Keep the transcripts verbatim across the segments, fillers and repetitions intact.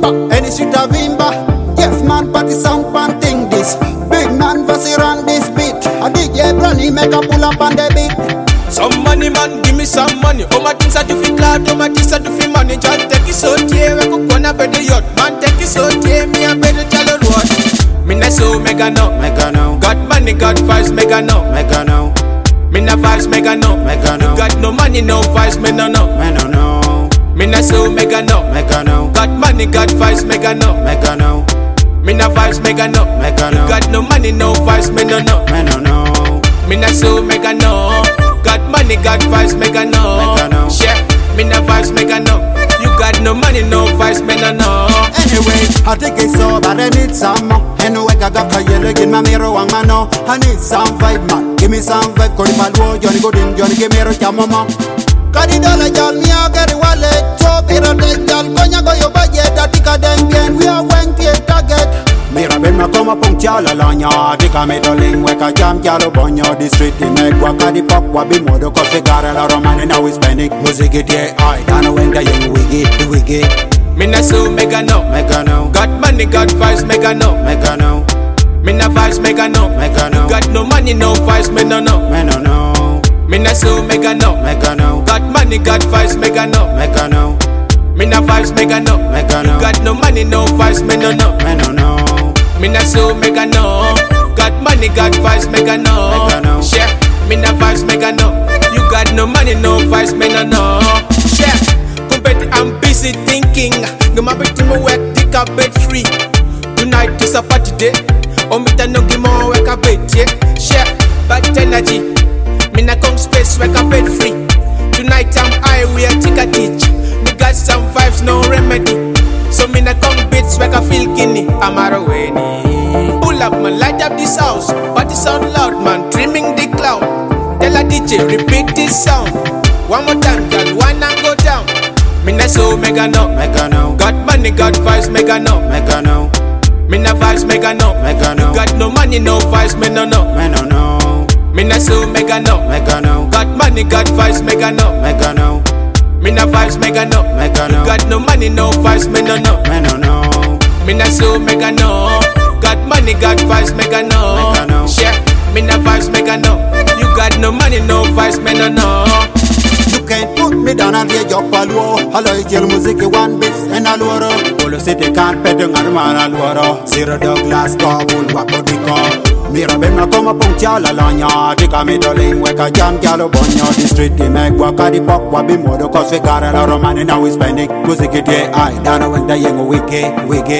Bimba, any street a Vimba. Yes man, party sound pan thing this. Big man fussy run this beat. A D J Branny make a pull up on the beat. Some money man, give me some money. Oh my things are to fit loud, oh my things are to fit money. Just take it so dear, we could go na better yacht. Man take it so dear, me a better tell her what. Me na so mega no, Mega no, got money, got vibes, mega no. mega no, Me na vibes, mega no. mega no, Got no money, no vibes, me no no. me no no, Me na so mega no, mega no, got money, got vibes, mega no. mega no, Me na vibes, mega no. mega no, Got no money, no vibes, me no no. me no no. Me na so mega no. Got money, got vibes, mega no. Mega no. Yeah, me na vibes, mega no. You got no money, no vibes, me no no. Anyway, I think it's so but I need some more. Anyway, I got a yellow in my mirror, one man. No, I need some vibe, man. Give me some vibe, call my low, Johnny go in, Johnny give me a camera. Kadi dollar, y'all, me a get a wallet. So, pero de y'all, coña go your budget. I think I then bien, we are one key target. Mira ben ma como puncha la lagna. Dica me doling, weka jam, chialo bonyo. The street, the meg, waka di pop, wabi modo, coffee, gara, la romani, now we spending. Music it, yeah, I don't know when the young wiggy, the wiggy. Me na so mega no. Mega no, Got money, got vibes, mega no. mega no, Me na vibes, mega no. mega no, Got no money, no vibes, me no no. me no no, Me na so mega no. mega no, Got money, got vibes, mega no. mega no, Me na vibes, mega no. mega no, Got no money, no vibes, me no no. me no no, Me na so mega no. Got money, got vibes, mega no. Mega no. Yeah, me na vibes, mega no. You got no money, no vibes, me no no. Yeah, compete, I'm busy thinking. No my bit me work, take a bed free. Tonight is a party day. Oh me ta no give more work a bed, yeah. Yeah, bad energy. Me na come space work a bed free. Tonight I'm high, we a take a teach. Me got some vibes, no remedy. So me na come beats where I feel guinea. I'm a rainy. Pull up man, light up this house. Party sound loud man, trimming the cloud. Tell a D J repeat this sound. One more time, girl, one and go down. Me na so mega no. mega no, Got money, got vibes, mega no. mega no, Me na vibes, mega no. mega no, Got no money, no vibes, me no no. me no no, Me na so mega no. mega no, Got money, got vibes, mega no. mega no, Me na vibes, mega no. mega no, Got no money, no vibes, me no no. me no no, Me na so mega no. Got money, got vibes, mega no. Mega no. Yeah, me na vibes, mega no. You got no money, no vibes, me no no. You can't put me down and rage up a low. Hello, jail music, one bits and a loro. Polo city can't pet the man a loro. Zero Douglas, Kabul, Wako Diko. Mira ben ma como puncha la lagna. Dica me doling, weka jam, chialo bonyo. The street, the meg, waka di pop, wabi modo, cause we got a romani, now we spending. Music it, yeah, I don't know when the young wiggy, wiggy.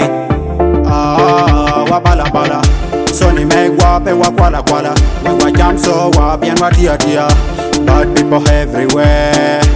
Ah, wabala bala. Sonny meg wape wakwala kwala. We wa jam so wa bien wa dia dia. Bad people everywhere.